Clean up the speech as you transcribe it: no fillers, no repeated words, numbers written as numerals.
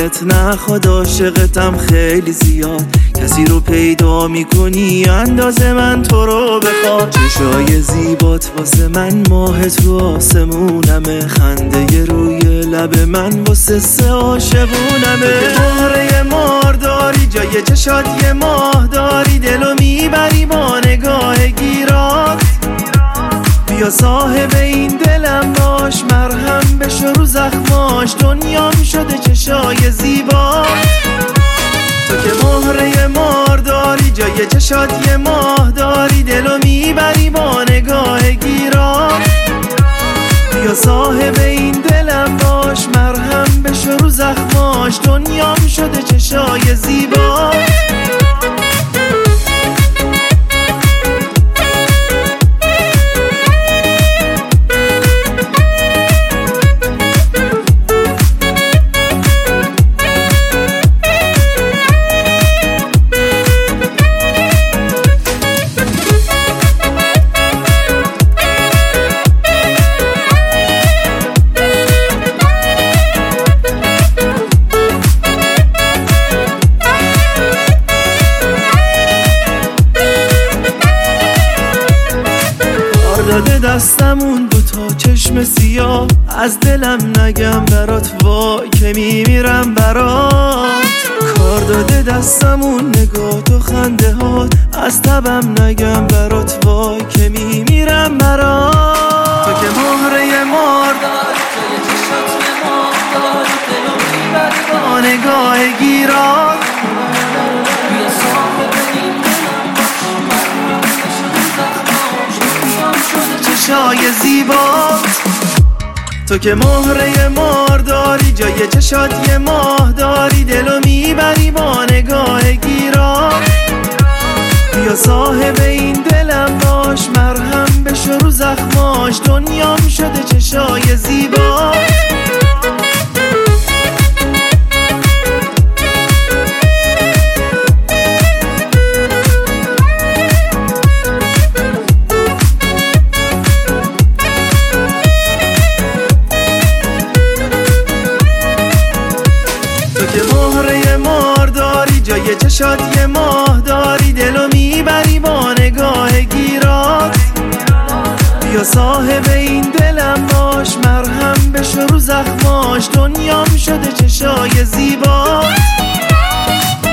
دلت نخواد عاشقتم خیلی زیاد، کسی رو پیدا میکنی اندازه من تو رو بخواد. چشای زیبات واسه من ماه تو آسمونمه، خنده روی لب من واسه سه عاشقونمه. مهره مار داری جای چشات یه ماه داری، دلو میبری با نگاه گیرات. بیا صاحب این دلم باش، مرهم بشو رو زخماش، دنیام شده چشای زیبات. تو که مهره مار داری جای چشات یه ماه داری، دلو میبری با نگاه گیرات. بیا صاحب این دلم باش، مرهم بشو رو زخماش، دنیام شده چشای زیبات. داده دستمون دوتا چشم سیاه، از دلم نگم برات وای که میمیرم برات. کار داده دستمون نگاه تو خنده هات، از تبم نگم برات وای که میمیرم برات. تو که مهره مار داری توی چشات یه ماه داری، دلو میبری با نگاه گیرات. بیا صاحب این دلم چشای زیبات. تو که مهره مار داری جای چشات یه ماه داری، دلو میبری با نگاه گیرات. بیا صاحب این دلم باش، مرهم بشو رو زخماش، دنیام شده چشای زیبات. که مهره مار داری جای چشات یه ماه داری، دلو میبری با نگاه گیرات. بیا صاحب این دلم باش، مرهم بشو رو زخماش، دنیام شده چشای زیبات.